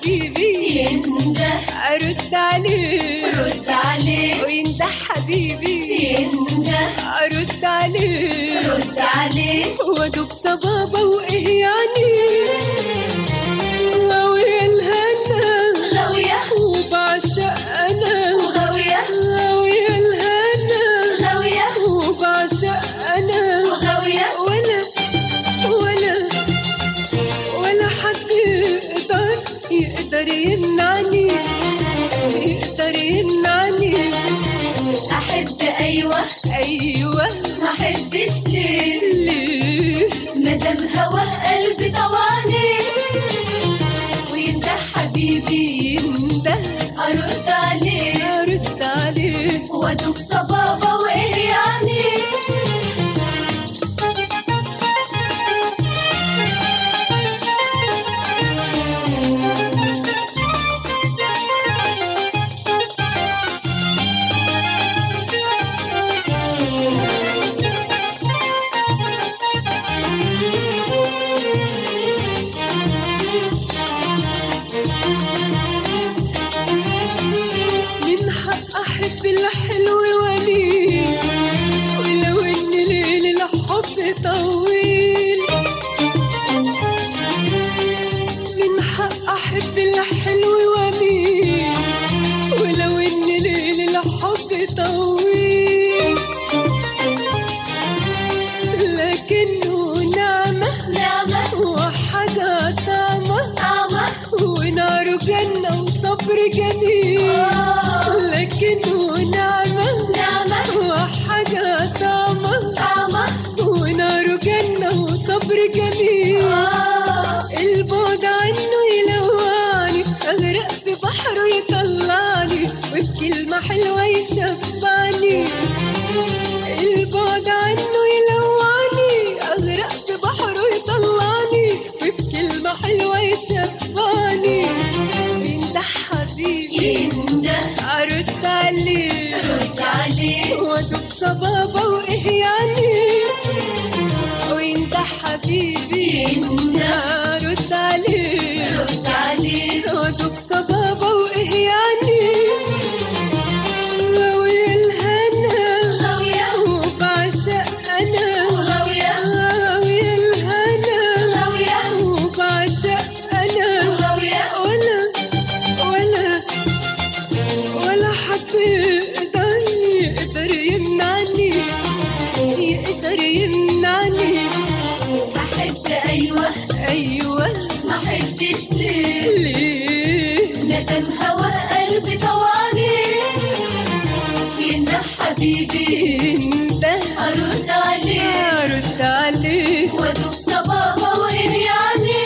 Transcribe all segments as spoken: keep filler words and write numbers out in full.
حبيبي ينده ارد عليه رد عليه وينده حبيبي ينده ارد عليه رد عليه وادوب صبابة وايه يعني غاوية الهنا غاوية وبعشق انا وغاوية غاوية الهنا غاوية وبعشق انا وغاوية ولا ولا ولا حد يقدر يقدر يمنعني يقدر يمنعني أحب أيوة ايوه ما أحبش ليه ليه مدام هوا قلبي طوعني وينده حبيبي ينده أرد عليه ارد عليه وادوب صبابة وإيه يعني من حق احب الحلو وليه ولو ان ليل الحب طويل من حق احب الحلو وليه ولو ان ليل الحب طويل لكنه نعمة نعمة وحاجة طعمة طعمة ونار جنة وصبر جميل آه لكنه نعمة نعمة وحاجة طعمة طعمة ونار جنة وصبر جميل آه البعد عنه يلوعني أغرق في بحره يطلعني وبكلمة حلوة يشبعني البعد عنه يلوعني أغرق في بحره يطلعني وبكلمة حلوة يشبعني ينده حبيبي ينده أرد عليه رد عليه وادوب صبابة وإيه يعني وينده حبيبي ينده أرد عليه رد عليه وادوب صبابة وإيه يعني غاوية الهنا غاوية وبعشق أنا وغاوية غاوية الهنا غاوية وبعشق أنا وغاوية ولا ولا ولا حد يقدر يقدر يمنعني يقدر يمنعني أحب أيوة أيوة ما أحبش ليه ليه ندم هوا قلبي طوعني وينده حبيبي انت أرد عليه أرد عليه وادوب صبابة وإيه يعني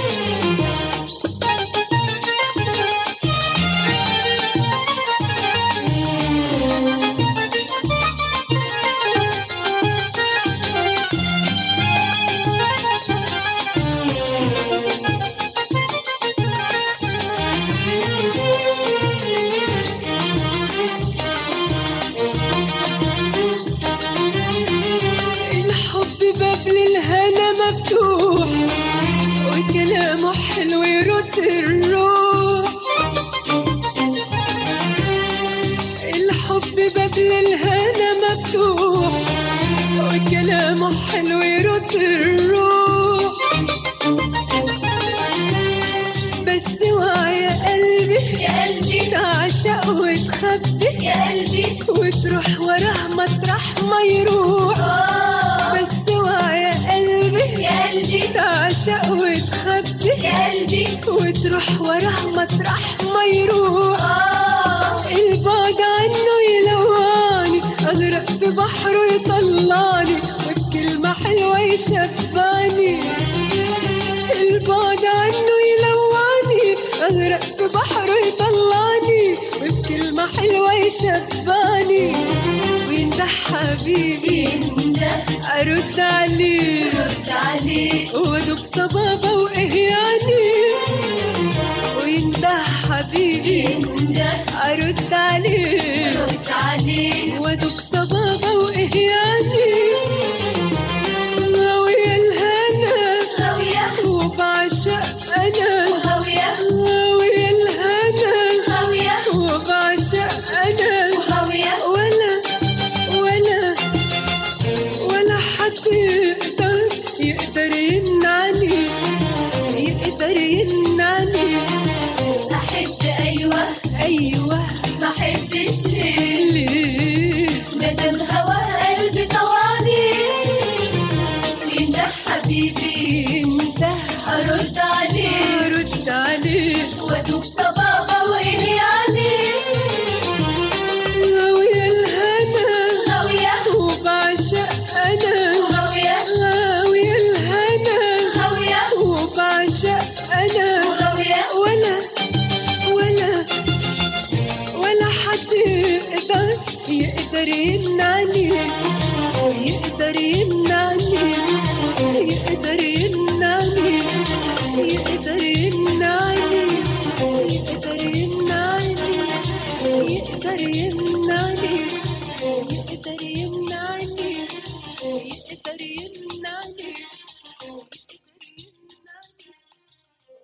الحب باب للهنا مفتوح وكلامه حلو يرد الروح الحب باب للهنا مفتوح وكلامه حلو يرد الروح بس اوعى يا قلبي يا قلبي تعشق وتخبي يا قلبي وتروح وراه مطرح ما يروح آه بس اوعى يا قلبي يا قلبي تعشق وتخبي يا قلبي وتروح وراه مطرح ما يروح آه البعد عنه يلواني اغرق في بحره يطلعني وبكلمة حلوة يشبعني البعد عنه يلواني اغرق في بحره يطلعني وبكلمة حلوة يشبعني وينده حبيبي ينده ارد عليه رد عليه وادوب صبابة وايه يعني وينده حبيبي ينده ارد عليه رد عليه وادوب صبابة وايه يعني غاوية الهنا غاوية وبعشق انا وغاوية غاوية يمنعني يقدر يمنعني أحب أيوة أيوة ما أحبش ليه ليه مادام هوا قلبي طوعني وينده حبيبي انت أرد عليه رد عليه وأدوب صبابة وإيه يعني غاوية الهنا غاوية وبعشق أنا وغاوية غاوية الهنا غاوية وبعشق أنا وغاوية ولا ولا ولا حد يقدر يقدر يمنعني